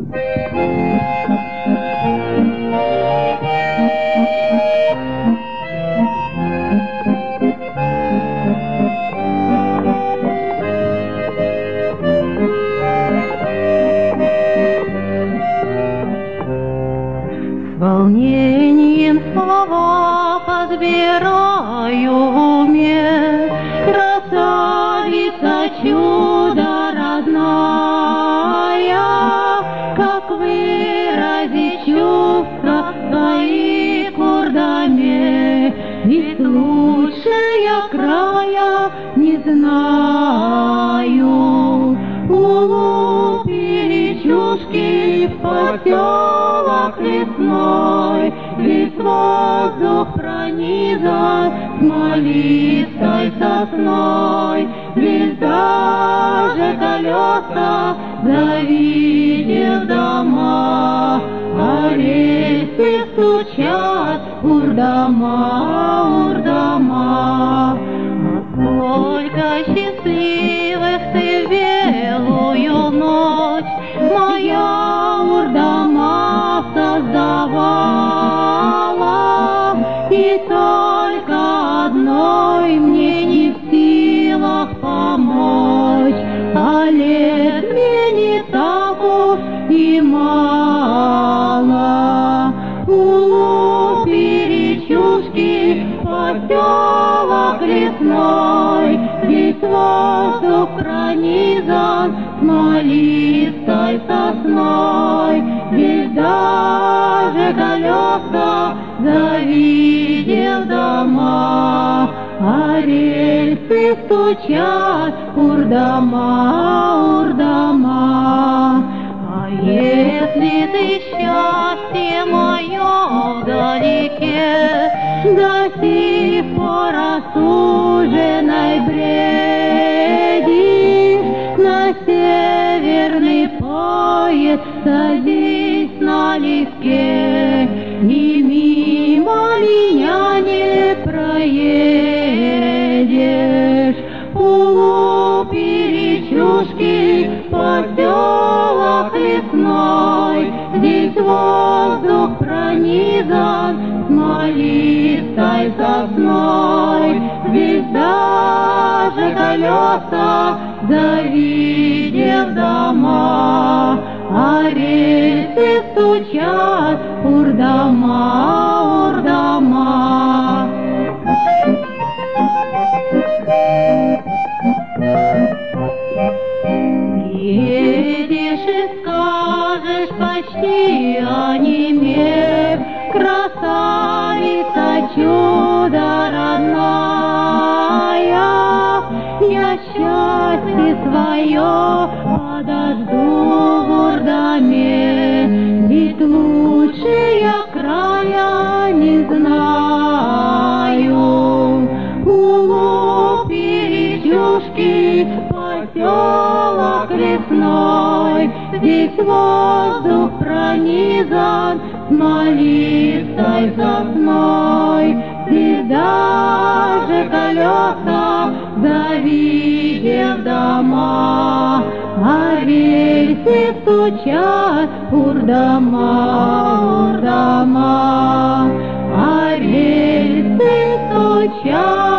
Волнением слова подбираю в уме, красавица, чудо родная, как выразить чувства свои курдаме, ведь лучше я края не знаю. Улуп или чушки в поселок лесной, весь воздух пронизан смолистой сосной, весь даже колеса завидев дома, а рельсы стучат урдама, урдама. Сколько счастливых ты в белую ночь моя урдама создавала, и только одной мне не в силах помочь, а лет мне не так уж и мало. Улуп и речушки, поселок лесной, весь воздух пронизан смолистой сосной, весь даже колеса завидев дома, а рельсы стучат урдама, урдама. А если ты счастье мое вдалеке до сих пор осужденной бредишь, на северный поезд садись налегке, и мимо меня не проедешь. Улуп и речушки, поселок лесной, здесь воздух пронизан смолистой сосной, весь даже колеса завидев дома, а рельсы стучат урдама, урдама. Едешь и скажешь, почти онемев, красавица, чудо родная, я счастье свое подожду в урдаме, ведь лучше я края не знаю. Улуп и речушки, поселок лесной, здесь воздух пронизан смолистой сосной, здесь даже колеса завидев дома, а рельсы стучат урдама, урдама, а рельсы стучат.